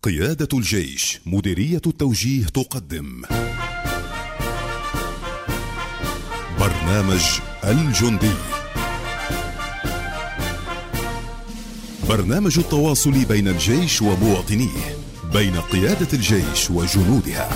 قيادة الجيش مديرية التوجيه تقدم برنامج الجندي، برنامج التواصل بين الجيش ومواطنيه، بين قيادة الجيش وجنودها.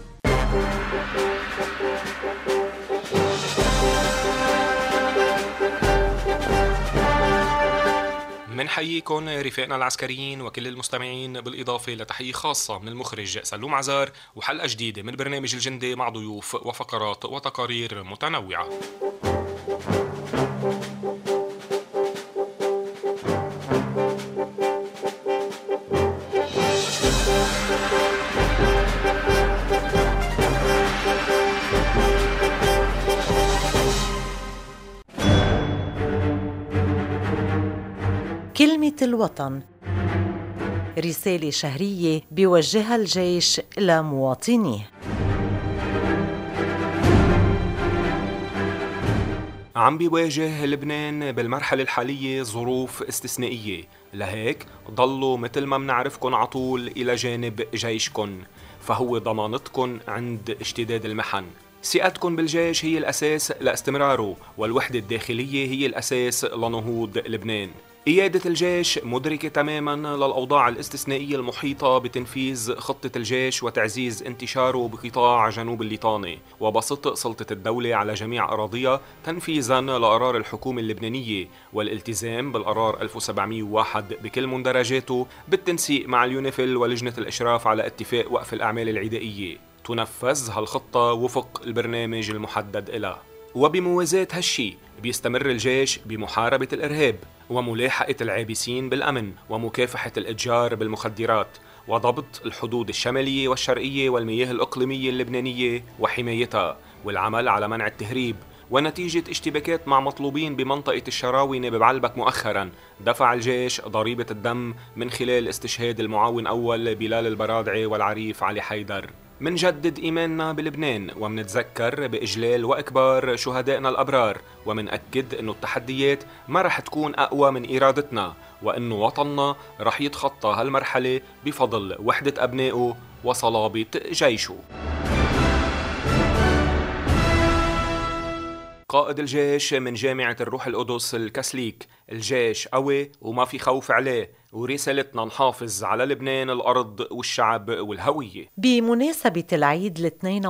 منحييكم رفاقنا العسكريين وكل المستمعين، بالإضافة لتحية خاصة من المخرج سلوم عزار، وحلقة جديدة من برنامج الجندي مع ضيوف وفقرات وتقارير متنوعة. كلمة الوطن، رسالة شهرية بيوجهها الجيش لمواطنيه. عم بيواجه لبنان بالمرحلة الحالية ظروف استثنائية، لهيك ضلوا مثل ما منعرفكن عطول إلى جانب جيشكن، فهو ضمانتكن عند اشتداد المحن. ثقتكن بالجيش هي الأساس لاستمراره، والوحدة الداخلية هي الأساس لنهوض لبنان. قيادة الجيش مدركة تماما للأوضاع الاستثنائية المحيطة بتنفيذ خطة الجيش وتعزيز انتشاره بقطاع جنوب الليطاني، وبسط سلطة الدولة على جميع أراضيها تنفيذا لقرار الحكومة اللبنانية والالتزام بالقرار 1701 بكل مندرجاته، بالتنسيق مع اليونيفيل ولجنة الإشراف على اتفاق وقف الأعمال العدائية. تنفذ هالخطة وفق البرنامج المحدد لها. وبموازاة هالشي بيستمر الجيش بمحاربة الإرهاب وملاحقة العابثين بالأمن ومكافحة الإتجار بالمخدرات وضبط الحدود الشمالية والشرقية والمياه الإقليمية اللبنانية وحمايتها، والعمل على منع التهريب. ونتيجة اشتباكات مع مطلوبين بمنطقة الشراونة ببعلبك مؤخرا، دفع الجيش ضريبة الدم من خلال استشهاد المعاون أول بلال البرادعي والعريف علي حيدر. منجدد إيماننا بلبنان ومنتذكر بإجلال وإكبار شهدائنا الأبرار، ومنأكد أنه التحديات ما رح تكون أقوى من إرادتنا، وأنه وطننا رح يتخطى هالمرحلة بفضل وحدة أبنائه وصلابة جيشه. قائد الجيش من جامعة الروح القدس الكاثوليك: الجيش قوي وما في خوف عليه، ورسالتنا نحافظ على لبنان الأرض والشعب والهوية. بمناسبة العيد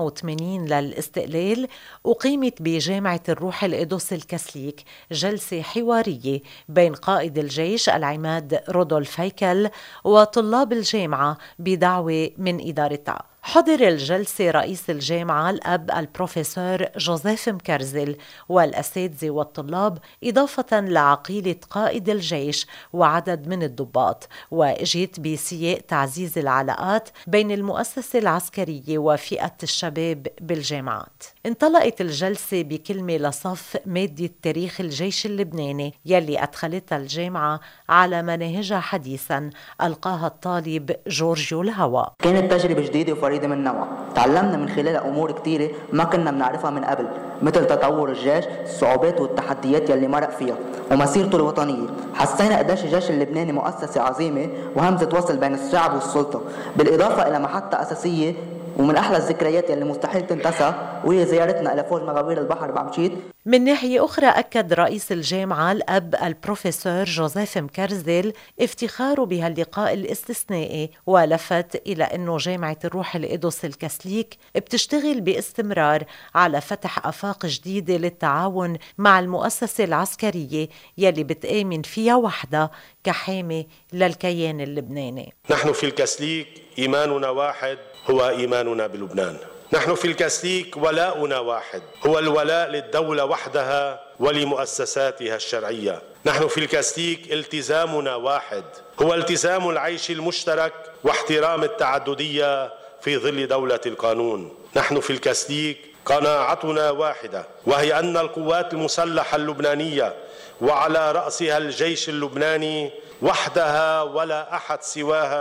82 للاستقلال، أقيمت بجامعة الروح القدس الكاثوليك جلسة حوارية بين قائد الجيش العماد رودولف هيكل وطلاب الجامعة بدعوة من إدارتها. حضر الجلسة رئيس الجامعة الأب البروفيسور جوزيف مكرزل والأساتذة والطلاب، إضافة لعقيلة قائد الجيش وعدد من الضباط، وجيت بسياق تعزيز العلاقات بين المؤسسة العسكرية وفئة الشباب بالجامعات. انطلقت الجلسة بكلمة لصف مادة تاريخ الجيش اللبناني يلي أدخلتها الجامعة على مناهجها حديثا، ألقاها الطالب جورجيو الهوى. كانت تجربة جديدة وفريدة من نوعها، تعلمنا من خلالها أمور كتيرة ما كنا بنعرفها من قبل، مثل تطور الجيش، الصعوبات والتحديات يلي مرق فيها، ومسيرته الوطنية. حسينا قديش الجيش اللبناني مؤسسة عظيمة وهمزة وصل بين الشعب والسلطة، بالإضافة إلى محطة أساسية ومن أحلى الذكريات يلي مستحيل تنتسى، وهي زيارتنا إلى فوج مغاوير البحر بعمشيت. من ناحية أخرى، أكد رئيس الجامعة الأب البروفيسور جوزيف مكرزل افتخاره بهاللقاء الاستثنائي، ولفت إلى أنه جامعة الروح القدس الكاثوليك بتشتغل باستمرار على فتح آفاق جديدة للتعاون مع المؤسسة العسكرية يلي بتآمن فيها وحدها كحامي للكيان اللبناني. نحن في الكاثوليك إيماننا واحد، هو إيماننا بلبنان. نحن في الكاثوليك ولاؤنا واحد، هو الولاء للدولة وحدها ولمؤسساتها الشرعية. نحن في الكاثوليك التزامنا واحد، هو التزام العيش المشترك واحترام التعددية في ظل دولة القانون. نحن في الكاثوليك قناعتنا واحدة، وهي أن القوات المسلحة اللبنانية وعلى رأسها الجيش اللبناني وحدها ولا أحد سواها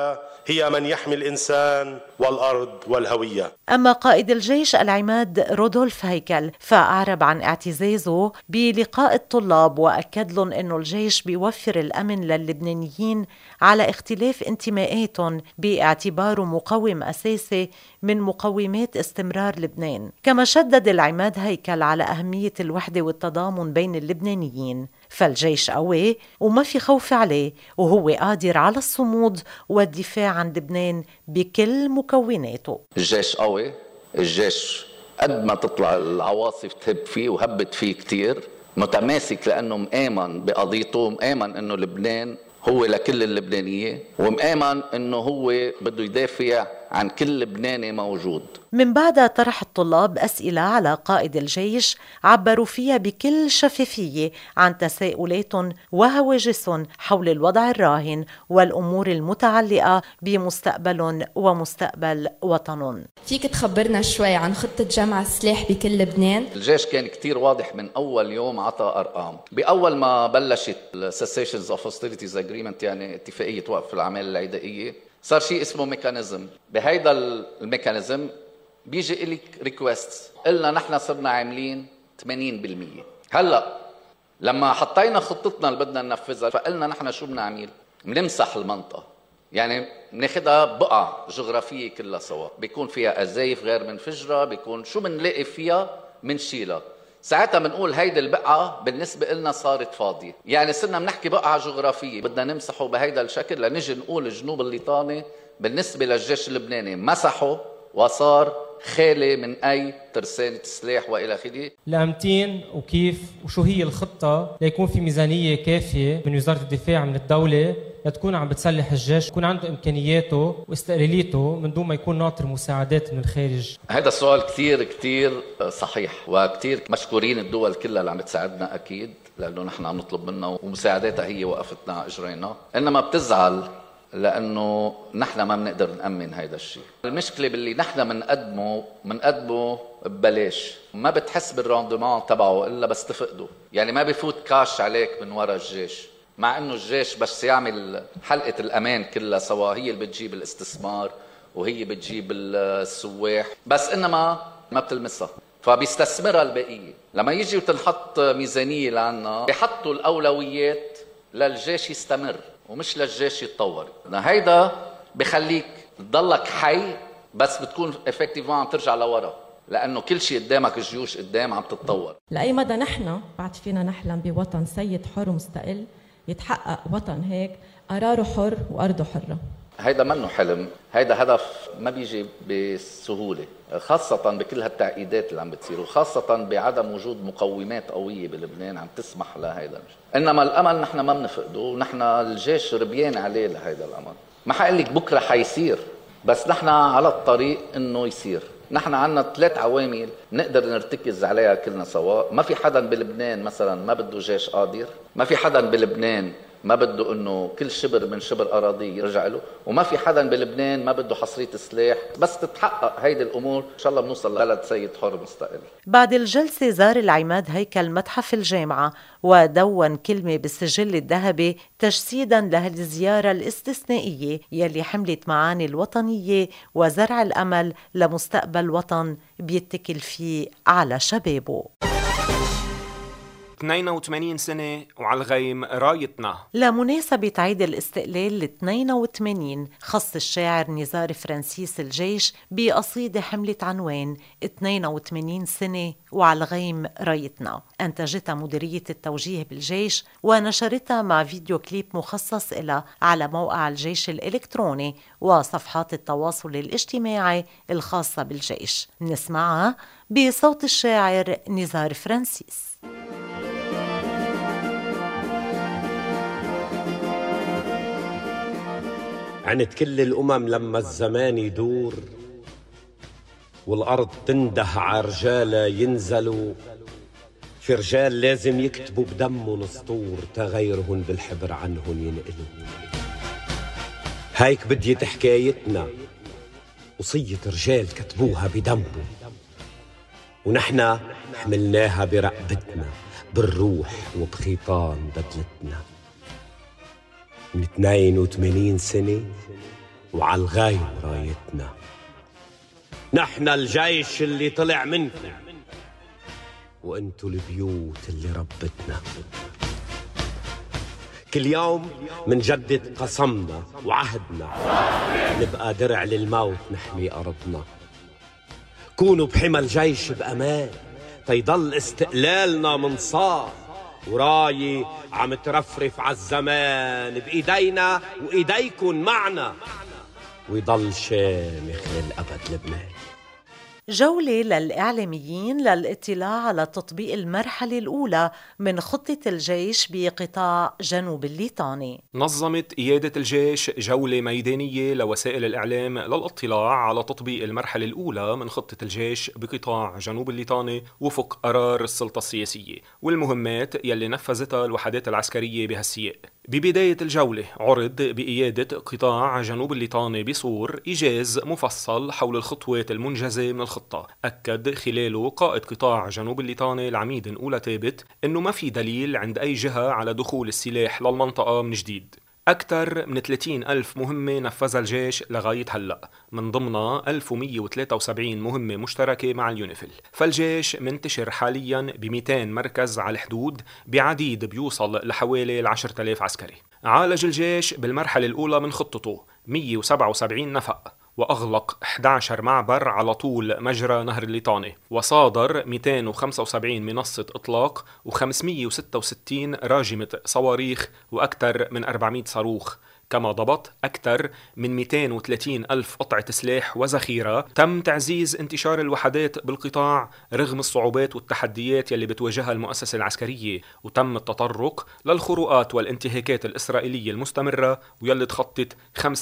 هي من يحمي الإنسان والأرض والهوية. أما قائد الجيش العماد رودولف هيكل فأعرب عن اعتزازه بلقاء الطلاب وأكد لهم أنه الجيش بيوفر الأمن للبنانيين على اختلاف انتماءاتهم باعتباره مقوم أساسي من مقومات استمرار لبنان. كما شدد العماد هيكل على أهمية الوحدة والتضامن بين اللبنانيين، فالجيش قوي وما في خوف عليه وهو قادر على الصمود والدفاع عن لبنان بكل مكوناته. الجيش قوي، الجيش قد ما تطلع العواصف تهب فيه وهبت فيه كتير، متماسك لأنه مآمن بقضيته، مآمن أنه لبنان هو لكل اللبنانية، ومآمن أنه هو بده يدافع عن كل لبناني موجود. من بعدها طرح الطلاب أسئلة على قائد الجيش عبروا فيها بكل شفافية عن تساؤلاتهم وهواجسهم حول الوضع الراهن والأمور المتعلقة بمستقبلهم ومستقبل وطنهم. فيك تخبرنا شوي عن خطة جمع السلاح بكل لبنان؟ الجيش كان كتير واضح من أول يوم، عطى أرقام. بأول ما بلشت Cessations of Hostilities Agreement، يعني اتفاقية وقف الأعمال العدائية، صار شيء اسمه ميكانيزم. بهيدا الميكانيزم بيجي إليك ريكويست، قلنا نحن صرنا عاملين 80%. هلأ لما حطينا خطتنا اللي بدنا ننفذها فقلنا نحن شو بنعمل؟ بنمسح المنطقة، يعني بناخدها بقعة جغرافية كلها سوا، بيكون فيها أزايف غير منفجرة، بيكون شو بنلاقي فيها منشيلها. ساعتها بنقول هيدي البقعة بالنسبة لنا صارت فاضية، يعني صرنا بنحكي بقعة جغرافية بدنا نمسحه بهيدا الشكل لنجي نقول الجنوب الليطاني بالنسبة للجيش اللبناني مسحه وصار خالي من أي ترسانة سلاح وإلى آخره. لأمتين وكيف وشو هي الخطة ليكون في ميزانية كافية من وزارة الدفاع من الدولة لتكون عم بتسلح الجيش، يكون عنده إمكانياته واستقلاليته من دون ما يكون ناطر مساعدات من الخارج؟ هذا السؤال كتير صحيح، وكتير مشكورين الدول كلها اللي عم تساعدنا أكيد، لأنه نحن عم نطلب منها ومساعداتها هي وقفتنا أجرينا. إنما بتزعل لأنه نحن ما بنقدر نأمن هيدا الشيء. المشكلة باللي نحن منقدمه ببلاش، ما بتحس بالراندمان تبعه إلا بس تفقده، يعني ما بفوت كاش عليك من وراء الجيش، مع إنه الجيش بس يعمل حلقة الأمان كلها سوا، هي اللي بتجيب الاستثمار وهي بتجيب السواح، بس إنما ما بتلمسها، فبيستثمرها البقية. لما يجي وتنحط ميزانية لعنا بيحطوا الأولويات للجيش يستمر ومش للجيش يتطور. هيدا بخليك تضلك حي، بس بتكون افكتيفمون عم ترجع لورا، لأنه كل شيء قدامك، الجيوش قدام عم تتطور. لأي مدى نحن بعد فينا نحلم بوطن سيد حر ومستقل، يتحقق وطن هيك قراره حر وأرضه حرة؟ هيدا منه حلم، هيدا هدف ما بيجي بسهولة، خاصة بكل هالتعقيدات اللي عم بتصير، وخاصة بعدم وجود مقومات قوية بلبنان عم تسمح لهيدا. إنما الأمل نحن ما بنفقده، ونحن الجيش ربيان عليه لهيدا الأمل. ما حقلك بكرة حيصير، بس نحن على الطريق إنه يصير. نحن عنا 3 عوامل نقدر نرتكز عليها كلنا سوا. ما في حدا بلبنان مثلا ما بده جيش قادر، ما في حدا بلبنان ما بده انه كل شبر من شبر اراضي يرجع له، وما في حدا بلبنان ما بده حصريه سلاح. بس تتحقق هيدي الامور ان شاء الله بنوصل لبلد سيد حر مستقل. بعد الجلسه زار العماد هيكل متحف الجامعه ودون كلمه بالسجل الذهبي تجسيدا لهالزياره الاستثنائيه يلي حملت معاني الوطنيه وزرع الامل لمستقبل وطن بيتكل فيه على شبابه. 82 سنة وعلى الغيم رايتنا. لمناسبة عيد الاستقلال 82 خص الشاعر نزار فرانسيس الجيش بقصيدة حملت عنوان 82 سنة وعلى الغيم رايتنا، أنتجتها مديرية التوجيه بالجيش ونشرتها مع فيديو كليب مخصص إلها على موقع الجيش الإلكتروني وصفحات التواصل الاجتماعي الخاصة بالجيش. نسمعها بصوت الشاعر نزار فرانسيس. عند كل الأمم لما الزمان يدور والأرض تنده ع رجالة ينزلوا، في رجال لازم يكتبوا بدمهم سطور تغيرهن بالحبر عنهن ينقلوا. هيك بديت حكايتنا وصية رجال كتبوها بدمهم، ونحنا حملناها برقبتنا بالروح وبخيطان بدلتنا. من 82 سنة وعلى الغايم رايتنا. نحن الجيش اللي طلع منكم، وانتوا البيوت اللي ربتنا. كل يوم منجدد قسمنا وعهدنا، نبقى درع للموت نحمي أرضنا. كونوا بحمى الجيش بأمان تيضل استقلالنا منصاف، وراي عم ترفرف عالزمان بإيدينا وإيديكن معنا، ويضل شامخ للأبد لبنان. جولة للإعلاميين للاطلاع على تطبيق المرحلة الأولى من خطة الجيش بقطاع جنوب الليطاني. نظمت قيادة الجيش جولة ميدانية لوسائل الإعلام للاطلاع على تطبيق المرحلة الأولى من خطة الجيش بقطاع جنوب الليطاني وفق قرار السلطة السياسية والمهمات يلي نفذتها الوحدات العسكرية بهالسياق. ببداية الجولة عرض بقيادة قطاع جنوب الليطاني بصور إيجاز مفصل حول الخطوات المنجزة من الخطة. أكد خلاله قائد قطاع جنوب الليطاني العميد نقولة ثابت أنه ما في دليل عند أي جهة على دخول السلاح للمنطقة من جديد. أكثر من 30,000 مهمة نفذها الجيش لغاية هلأ، من ضمنها 1173 مهمة مشتركة مع اليونيفيل. فالجيش منتشر حالياً ب200 مركز على الحدود بعديد بيوصل لحوالي 10,000 عسكري. عالج الجيش بالمرحلة الأولى من خطته 177 نفق، وأغلق 11 معبر على طول مجرى نهر الليطاني، وصادر 275 منصة إطلاق و566 راجمة صواريخ وأكثر من 400 صاروخ. كما ضبط أكثر من 230,000 قطعة سلاح وذخيرة. تم تعزيز انتشار الوحدات بالقطاع رغم الصعوبات والتحديات يلي بتواجهها المؤسسة العسكرية، وتم التطرق للخروقات والانتهاكات الإسرائيلية المستمرة ويلي تخطت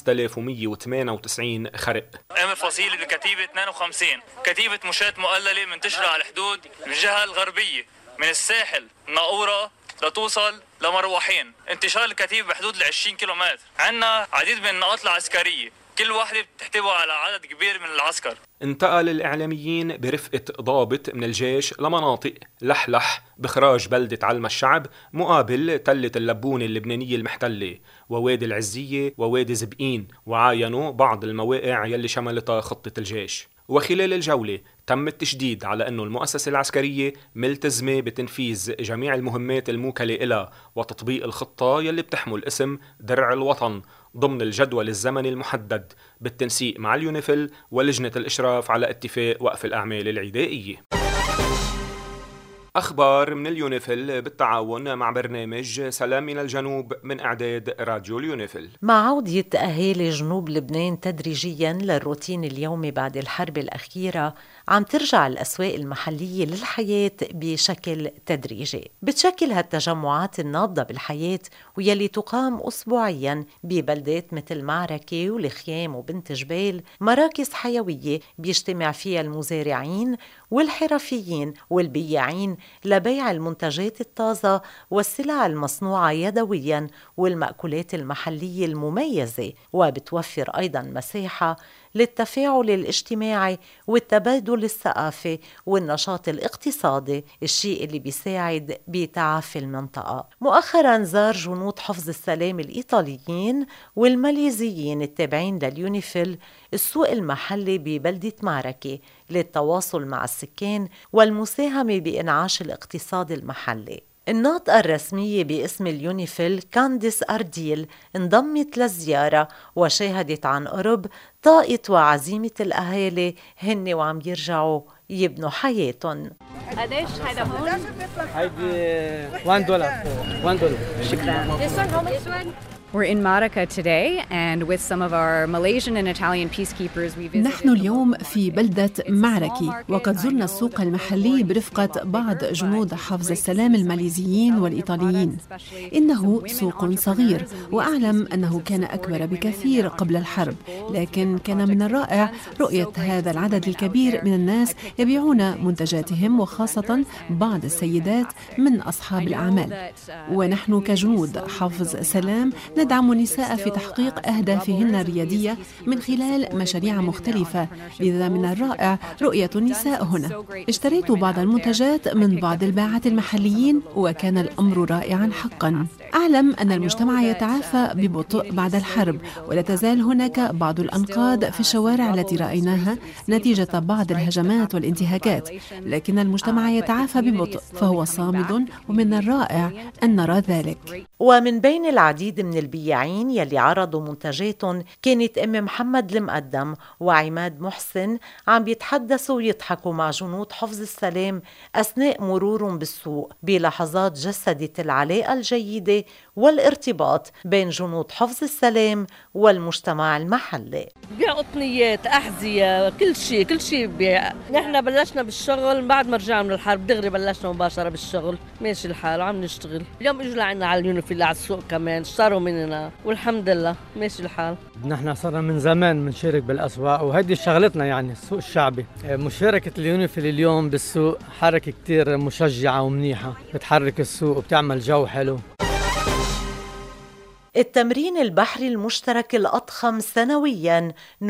5198 خرق. أمر فصيل بكتيبة 52 كتيبة مشاة مؤللة منتشرة على الحدود بالجهة الغربية من الساحل ناقورة لتوصل لمروحين. انتشار الكتيبة بحدود 20 كيلومتر. عندنا عديد من النقاط العسكرية كل واحدة بتحتوي على عدد كبير من العسكر. انتقل الإعلاميين برفقة ضابط من الجيش لمناطق لحلح بخراج بلدة علم الشعب مقابل تلة اللبونة اللبنانية المحتلة ووادي العزية ووادي زبقين، وعاينوا بعض المواقع يلي شملتها خطة الجيش. وخلال الجولة تم التشديد على أنه المؤسسة العسكرية ملتزمة بتنفيذ جميع المهمات الموكلة إلها وتطبيق الخطة يلي بتحمل اسم درع الوطن ضمن الجدول الزمني المحدد بالتنسيق مع اليونيفيل ولجنة الإشراف على اتفاق وقف الأعمال العدائية. أخبار من اليونيفيل بالتعاون مع برنامج سلام من الجنوب من إعداد راديو اليونيفيل. مع عودة أهالي جنوب لبنان تدريجياً للروتين اليومي بعد الحرب الأخيرة، عم ترجع الأسواق المحلية للحياة بشكل تدريجي. بتشكل هالتجمعات النابضة بالحياة ويلي تقام أسبوعياً ببلدات مثل معركة والخيام وبنت جبال مراكز حيوية بيجتمع فيها المزارعين والحرفيين والبياعين لبيع المنتجات الطازة والسلع المصنوعة يدوياً والمأكولات المحلية المميزة، وبتوفر أيضاً مساحة للتفاعل الاجتماعي والتبادل الثقافي والنشاط الاقتصادي، الشيء اللي بيساعد بتعافي المنطقة. مؤخراً زار جنود حفظ السلام الإيطاليين والماليزيين التابعين لليونيفيل السوق المحلي ببلدة معركة للتواصل مع السكان والمساهمة بإنعاش الاقتصاد المحلي. الناطقة الرسمية باسم اليونيفيل كانديس أرديل انضمت للزيارة وشاهدت عن قرب طاقة وعزيمة الأهالي هن وعم يرجعوا يبنوا حياتهم. قديش هيدا هون؟ هيدي $1. شكرا. We're in Maracay today and with some of our Malaysian and Italian peacekeepers we visited. نحن اليوم في بلدة معركة، وقد زرنا السوق المحلي برفقة بعض جنود حفظ السلام الماليزيين والإيطاليين. إنه سوق صغير، وأعلم أنه كان أكبر بكثير قبل الحرب، لكن كان من الرائع رؤية هذا العدد الكبير من الناس يبيعون منتجاتهم، وخاصة بعض السيدات من أصحاب الأعمال. ونحن كجنود حفظ سلام ندعم النساء في تحقيق أهدافهن الريادية من خلال مشاريع مختلفة، لذا من الرائع رؤية النساء هنا. اشتريت بعض المنتجات من بعض الباعات المحليين وكان الأمر رائعا حقا. أعلم أن المجتمع يتعافى ببطء بعد الحرب، ولا تزال هناك بعض الأنقاض في الشوارع التي رأيناها نتيجة بعض الهجمات والانتهاكات، لكن المجتمع يتعافى ببطء فهو صامد، ومن الرائع أن نرى ذلك. ومن بين العديد من البياعين يلي عرضوا منتجاتهم كانت أم محمد المقدم وعماد محسن عم بيتحدثوا ويضحكوا مع جنود حفظ السلام أثناء مرورهم بالسوق بلحظات جسدت العلاقة الجيدة والارتباط بين جنود حفظ السلام والمجتمع المحلي. بيع قطنيات، أحذية، كل شيء بيع. نحن بلشنا بالشغل بعد ما رجعنا من الحرب، دغري بلشنا مباشرة بالشغل، ماشي الحال وعم نشتغل. اليوم اجوا لعنا على اليونيفيل على السوق كمان، اشتروا مننا والحمد لله ماشي الحال. نحن صرنا من زمان بنشارك بالأسواق وهيدي شغلتنا، يعني السوق الشعبي. مشاركة اليونيفيل اليوم بالسوق حركة كتير مشجعة ومنيحة، بتحرك السوق وبتعمل جو حلو. التمرين البحري المشترك الأضخم سنوياً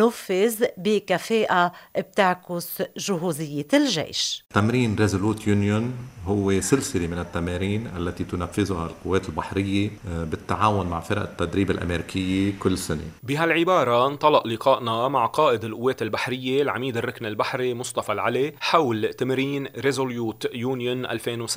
نفذ بكفاءة بتعكس جهوزية الجيش. تمرين ريزولوت يونيون هو سلسلة من التمارين التي تنفذها القوات البحرية بالتعاون مع فرق التدريب الأمريكية كل سنة. بهالعبارة انطلق لقائنا مع قائد القوات البحرية العميد الركن البحري مصطفى العلي حول تمرين ريزولوت يونيون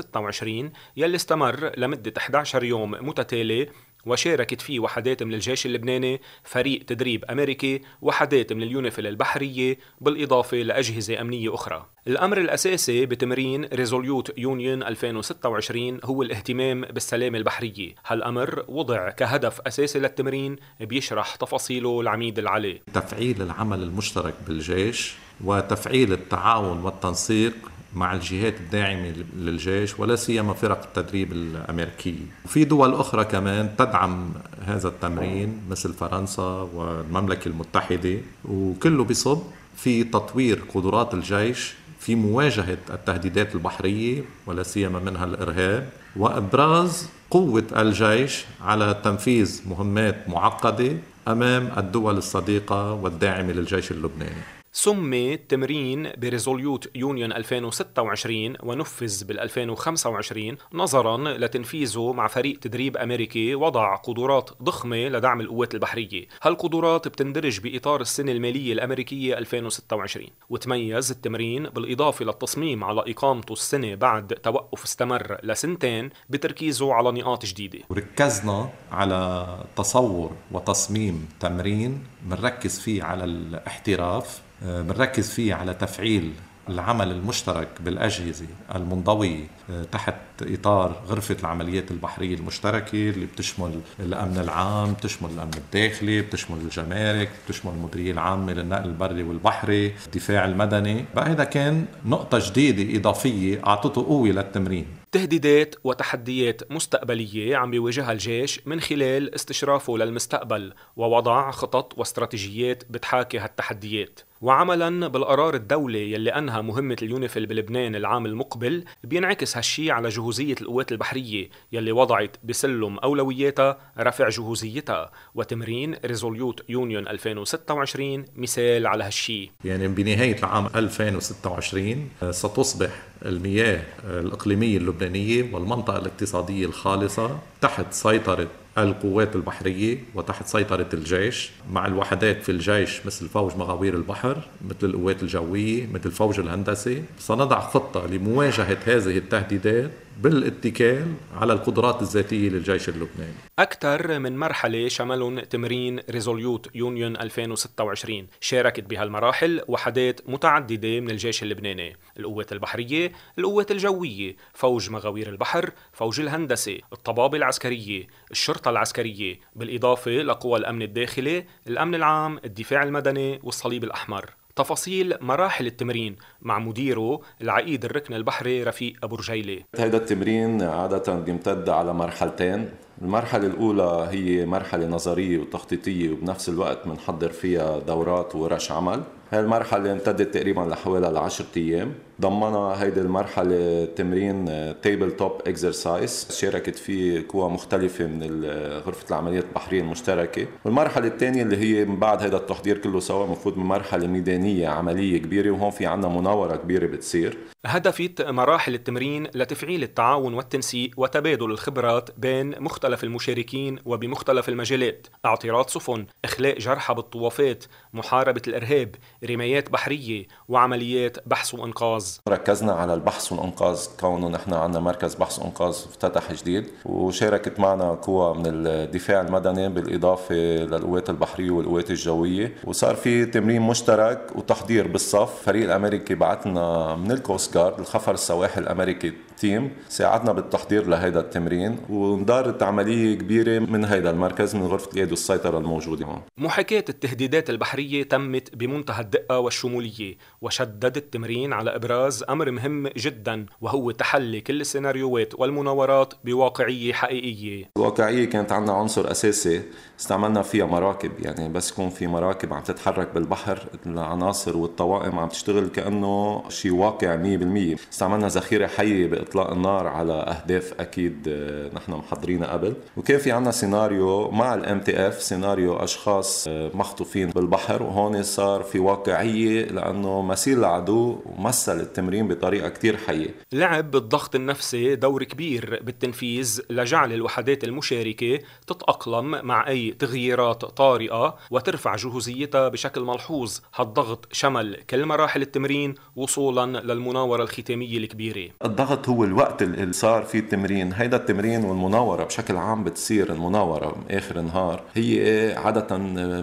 2026 يلي استمر لمدة 11 يوم متتالي، وشاركت فيه وحدات من الجيش اللبناني، فريق تدريب أمريكي، وحدات من اليونيفيل البحرية، بالإضافة لأجهزة أمنية أخرى. الأمر الأساسي بتمرين ريزوليوت يونيون 2026 هو الاهتمام بالسلامة البحرية. هالأمر وضع كهدف أساسي للتمرين، بيشرح تفاصيله العميد العلي. تفعيل العمل المشترك بالجيش وتفعيل التعاون والتنسيق مع الجهات الداعمة للجيش ولا سيما فرق التدريب الأمريكية. وفي دول أخرى كمان تدعم هذا التمرين مثل فرنسا والمملكة المتحدة، وكله بصب في تطوير قدرات الجيش في مواجهة التهديدات البحرية ولا سيما منها الإرهاب، وإبراز قوة الجيش على تنفيذ مهمات معقدة أمام الدول الصديقة والداعمة للجيش اللبناني. سمي التمرين بريزوليوت يونيون 2026 ونفذ بال2025 نظراً لتنفيذه مع فريق تدريب أمريكي وضع قدرات ضخمة لدعم القوات البحرية. هالقدرات بتندرج بإطار السنة المالية الأمريكية 2026، وتميز التمرين بالإضافة للتصميم على إقامته السنة بعد توقف استمر لسنتين بتركيزه على نقاط جديدة. وركزنا على تصور وتصميم تمرين بنركز فيه على الاحتراف، بنركز فيه على تفعيل العمل المشترك بالأجهزة المنضوية تحت إطار غرفة العمليات البحرية المشتركة اللي بتشمل الأمن العام، بتشمل الأمن الداخلي، بتشمل الجمارك، بتشمل المديرية العامة للنقل البري والبحري، الدفاع المدني. هذا كان نقطة جديدة إضافية أعطته قوة للتمرين. تهديدات وتحديات مستقبلية عم بيواجهها الجيش من خلال استشرافه للمستقبل ووضع خطط واستراتيجيات بتحاكي هالتحديات. وعملا بالقرار الدولي يلي أنهى مهمة اليونيفيل بلبنان العام المقبل، بينعكس هالشي على جهوزية القوات البحرية يلي وضعت بسلم أولوياتها رفع جهوزيتها، وتمرين ريزوليوت يونيون 2026 مثال على هالشي. يعني بنهاية العام 2026 ستصبح المياه الإقليمية اللبنانية والمنطقة الاقتصادية الخالصة تحت سيطرة القوات البحرية وتحت سيطرة الجيش، مع الوحدات في الجيش مثل فوج مغاوير البحر، مثل القوات الجوية، مثل فوج الهندسة. سنضع خطة لمواجهة هذه التهديدات بالاتكال على القدرات الذاتية للجيش اللبناني. أكثر من مرحلة شملهم تمرين ريزوليوت يونيون 2026 شاركت بهالمراحل وحدات متعددة من الجيش اللبناني: القوات البحرية، القوات الجوية، فوج مغاوير البحر، فوج الهندسة، الطبابة العسكرية، الشرطة العسكرية، بالإضافة لقوى الأمن الداخلي، الأمن العام، الدفاع المدني والصليب الأحمر. تفاصيل مراحل التمرين مع مديره العقيد الركن البحري رفيق أبو رجيلي. هذا التمرين عادة بيمتد على مرحلتين. المرحلة الأولى هي مرحلة نظرية وتخطيطية، وبنفس الوقت بنحضر فيها دورات وورش عمل. هاي المرحلة امتدت تقريبا لحوالي 10 أيام. ضمنها هيدي المرحلة تمرين تيبل توب اكسرسايز شاركت فيه قوى مختلفة من غرفة العمليات البحرية المشتركة. والمرحلة الثانية اللي هي من بعد هيدا التحضير كله سوا مفروض من مرحلة ميدانية عملية كبيرة، وهون في عنا مناورة كبيرة بتصير. هدفت مراحل التمرين لتفعيل التعاون والتنسيق وتبادل الخبرات بين مختلف مختلف المشاركين وبمختلف المجالات: اعتراض سفن، إخلاء جرحى بالطوافات، محاربة الإرهاب، رمايات بحرية، وعمليات بحث وإنقاذ. ركزنا على البحث والإنقاذ كونه نحن عندنا مركز بحث وإنقاذ افتتح جديد، وشاركت معنا قوى من الدفاع المدني بالإضافة للقوات البحرية والقوات الجوية، وصار في تمرين مشترك وتحضير بالصف. الفريق الأمريكي بعتنا من الكوست جارد الخفر السواحل الأمريكي تيم ساعدنا بالتحضير لهيدا التمرين، وندارت عملية كبيرة من هيدا المركز من غرفة اليد والسيطرة الموجودة هون. محاكاة التهديدات البحرية تمت بمنتهى الدقة والشمولية، وشدد التمرين على إبراز أمر مهم جدا، وهو تحلي كل السيناريوهات والمناورات بواقعية حقيقية. الواقعية كانت عندنا عنصر أساسي استعملنا فيها مراكب، يعني بس يكون في مراكب عم تتحرك بالبحر، العناصر والطواقم عم تشتغل كأنه شيء واقع 100%. استعملنا ذخيرة حية بإطلاق النار على أهداف أكيد نحن محضرينها قبل، وكان في عنا سيناريو مع الMTF، سيناريو أشخاص مخطوفين بالبحر، وهون صار في واقعية لأنه مسير العدو ومثل التمرين بطريقة كتير حية. لعب بالضغط النفسي دور كبير بالتنفيذ لجعل الوحدات المشاركة تتأقلم مع أي تغييرات طارئة وترفع جهوزيتها بشكل ملحوظ. هالضغط شمل كل مراحل التمرين وصولا للمناورة الختامية الكبيرة. الضغط هو الوقت اللي صار فيه التمرين. هيدا التمرين والمناورة بشكل عام بتصير المناورة آخر النهار هي عادة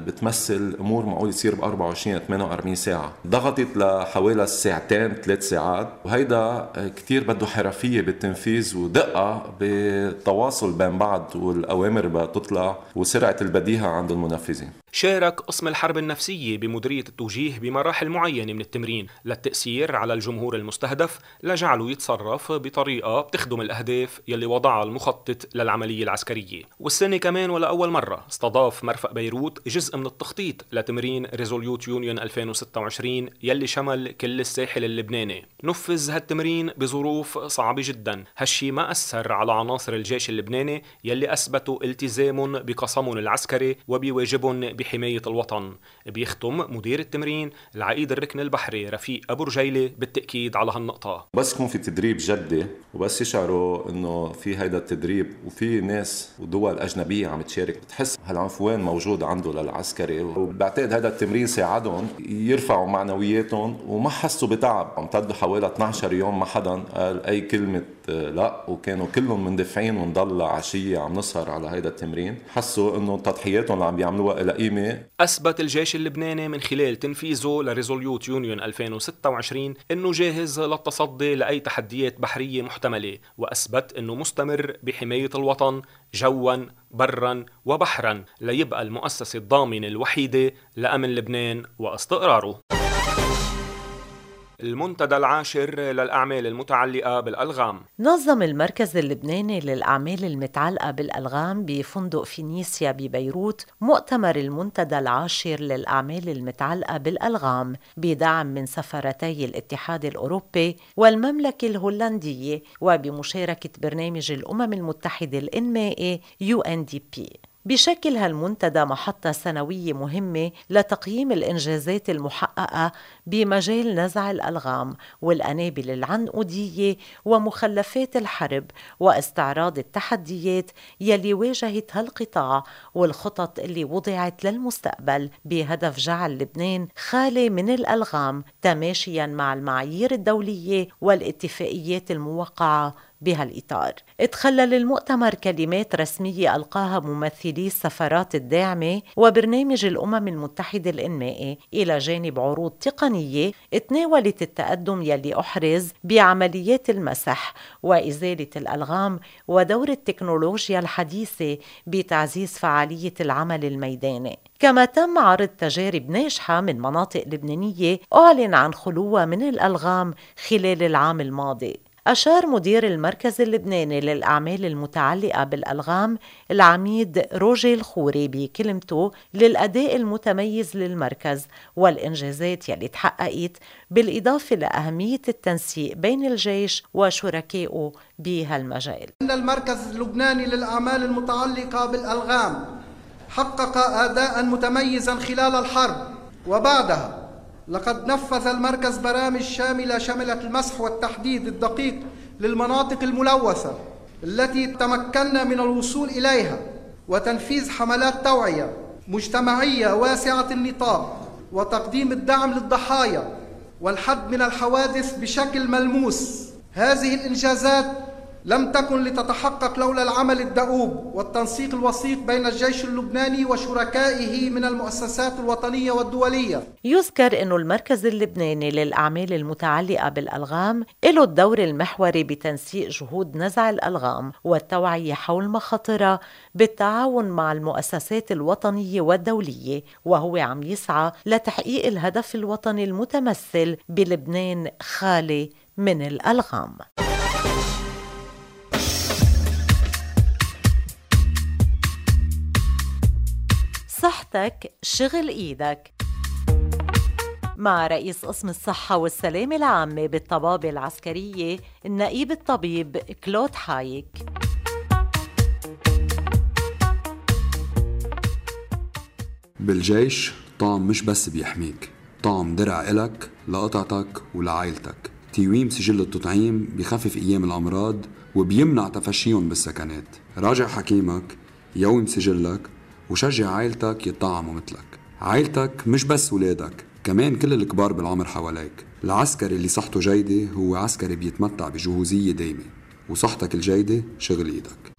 بتمثل أمور معقول تصير ب 24-48 ساعة، ضغطت لحوالي ساعتين 3 ساعات، وهيدا كتير بده حرفية بالتنفيذ ودقة بالتواصل بين بعض، والأوامر بتطلع وسرعة البديهة عند المنفذين. شارك قسم الحرب النفسية بمديرية التوجيه بمراحل معينة من التمرين للتأثير على الجمهور المستهدف، لجعله يتصرف بطريقة بتخدم الأهداف يلي وضعها المخطط للعملية العسكرية. والسنة كمان ولا أول مرة استضاف مرفأ بيروت جزء من التخطيط لتمرين ريزوليوت يونيون 2026 يلي شمل كل الساحل اللبناني. نفذ هالتمرين بظروف صعبة جدا، هالشي ما أثر على عناصر الجيش اللبناني يلي أثبتوا التزام بقسمهم العسكري وبواجبهم بحماية الوطن. بيختم مدير التمرين العقيد الركن البحري رفيق أبو رجيلة بالتأكيد على هالنقطة. بس يكون في تدريب جدي، وبس يشعروا انه في هيدا التدريب وفي ناس ودول أجنبية عم تشارك، بتحس هالعنفوان موجود عنده للعسكري، وبعتقد هذا التمرين ساعدهم يرفعوا معنوياتهم وما حسوا بتعب. امتدوا حوالي 12 يوم ما حدا قال أي كلمة لا، وكانوا كلهم مندفعين ونضل عشية عم نسهر على هيدا التمرين. حسوا انه تضحياتهم اللي عم بيعملوها إلى قيمة. أثبت الجيش اللبناني من خلال تنفيذه لريزوليوت يونيون 2026 انه جاهز للتصدي لأي تحديات بحرية محتملة، وأثبت انه مستمر بحماية الوطن جوا برا وبحرا ليبقى المؤسسة الضامنة الوحيدة لأمن لبنان واستقراره. المنتدى العاشر للأعمال المتعلقة بالألغام. نظم المركز اللبناني للأعمال المتعلقة بالألغام بفندق فينيسيا ببيروت مؤتمر المنتدى العاشر للأعمال المتعلقة بالألغام بدعم من سفارتي الاتحاد الأوروبي والمملكة الهولندية وبمشاركة برنامج الأمم المتحدة الإنمائي UNDP. بشكل هالمنتدى محطة سنوية مهمة لتقييم الإنجازات المحققة بمجال نزع الألغام والأنابل العنقودية ومخلفات الحرب، واستعراض التحديات يلي واجهت هالقطاع والخطط اللي وضعت للمستقبل بهدف جعل لبنان خالي من الألغام تماشياً مع المعايير الدولية والاتفاقيات الموقعة بهالإطار. اتخلل المؤتمر كلمات رسمية ألقاها ممثلي السفارات الداعمة وبرنامج الأمم المتحدة الإنمائي، إلى جانب عروض تقنية تناولت التقدم يلي أحرز بعمليات المسح وإزالة الألغام ودور التكنولوجيا الحديثة بتعزيز فعالية العمل الميداني. كما تم عرض تجارب ناجحة من مناطق لبنانية أعلن عن خلوها من الألغام خلال العام الماضي. أشار مدير المركز اللبناني للأعمال المتعلقة بالألغام العميد روجي الخوري بكلمته للأداء المتميز للمركز والإنجازات يلي تحققت، بالإضافة لأهمية التنسيق بين الجيش وشركائه بهالمجال. إن المركز اللبناني للأعمال المتعلقة بالألغام حقق أداء متميزا خلال الحرب وبعدها. لقد نفذ المركز برامج شاملة شملت المسح والتحديد الدقيق للمناطق الملوثة، التي تمكنا من الوصول إليها وتنفيذ حملات توعية مجتمعية واسعة النطاق وتقديم الدعم للضحايا والحد من الحوادث بشكل ملموس. هذه الإنجازات لم تكن لتتحقق لولا العمل الدؤوب والتنسيق الوسيط بين الجيش اللبناني وشركائه من المؤسسات الوطنية والدولية. يذكر أن المركز اللبناني للأعمال المتعلقة بالألغام له الدور المحوري بتنسيق جهود نزع الألغام والتوعية حول مخاطرها بالتعاون مع المؤسسات الوطنية والدولية، وهو عم يسعى لتحقيق الهدف الوطني المتمثل بلبنان خالي من الألغام. صحتك شغل إيدك مع رئيس قسم الصحة والسلامة العامة بالطبابة العسكرية النائب الطبيب كلود حايك. بالجيش طعم مش بس بيحميك، طعم درع إلك لقطعتك ولعائلتك. تيويم سجل التطعيم بيخفف أيام الأمراض وبيمنع تفشيهم بالسكنات. راجع حكيمك، يوم سجلك، وشجع عائلتك يتطعموا مثلك. عائلتك مش بس ولادك، كمان كل الكبار بالعمر حواليك. العسكري اللي صحته جيدة هو عسكري بيتمتع بجهوزية دايمة، وصحتك الجيدة شغل إيدك.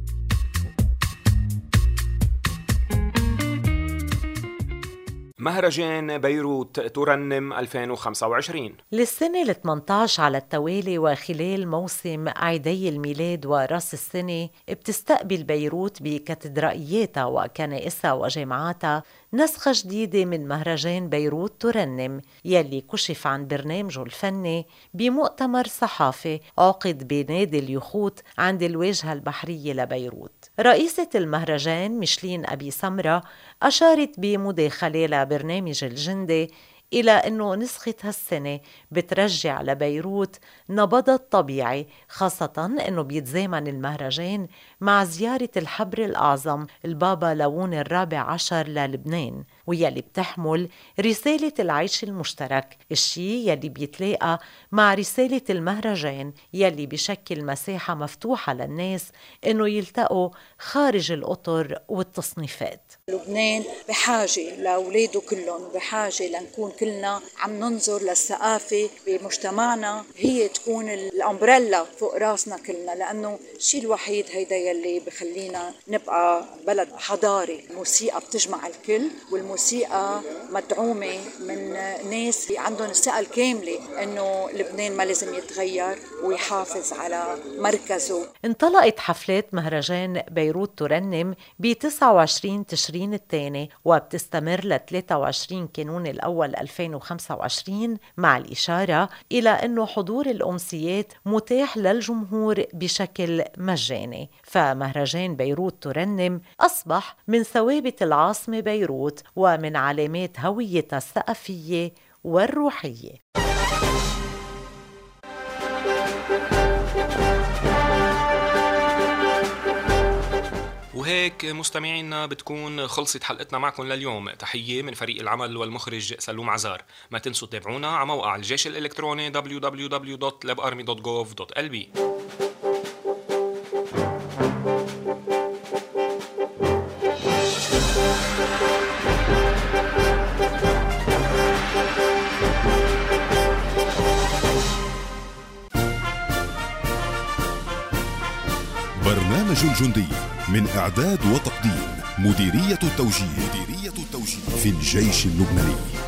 مهرجان بيروت ترنم 2025 للسنة ال18 على التوالي وخلال موسم عيدي الميلاد وراس السنة، بتستقبل بيروت بكاتدرائياتها وكنائسها وجامعاتها نسخة جديدة من مهرجان بيروت ترنم، يلي كشف عن برنامجه الفني بمؤتمر صحافي عقد بنادي اليخوت عند الواجهة البحرية لبيروت. رئيسة المهرجان ميشلين أبي سمرة أشارت بمداخلة لبرنامج الجندي إلى أنه نسخة هالسنة بترجع لبيروت نبضها الطبيعي، خاصة أنه بيتزامن المهرجان مع زيارة الحبر الأعظم البابا لون الرابع عشر للبنان، ويلي بتحمل رسالة العيش المشترك، الشي يلي بيتلاقى مع رسالة المهرجان يلي بشكل مساحة مفتوحة للناس أنه يلتقوا خارج الأطر والتصنيفات. لبنان بحاجة لأولاده كلهم، بحاجة لنكون كلنا عم ننظر للثقافة بمجتمعنا هي تكون الأمبريلا فوق راسنا كلنا، لأنه الشيء الوحيد هيدا يلي بخلينا نبقى بلد حضاري. الموسيقى بتجمع الكل، والموسيقى مدعومة من ناس عندهم الثقة الكاملة إنه لبنان ما لازم يتغير ويحافظ على مركزه. انطلقت حفلات مهرجان بيروت ترنم ب 29 تشرين الثاني وبتستمر ل 23 كانون الأول 2025، مع الإشارة إلى أنه حضور الأمسيات متاح للجمهور بشكل مجاني. فمهرجان بيروت ترنم أصبح من ثوابت العاصمة بيروت ومن علامات هويتها الثقافية والروحية. وهيك مستمعينا بتكون خلصت حلقتنا معكم لليوم. تحية من فريق العمل والمخرج سلوم عزار. ما تنسوا تتابعونا على موقع الجيش الإلكتروني www.lebarmy.gov.lb. برنامج الجندي من إعداد وتقديم مديرية التوجيه في الجيش اللبناني.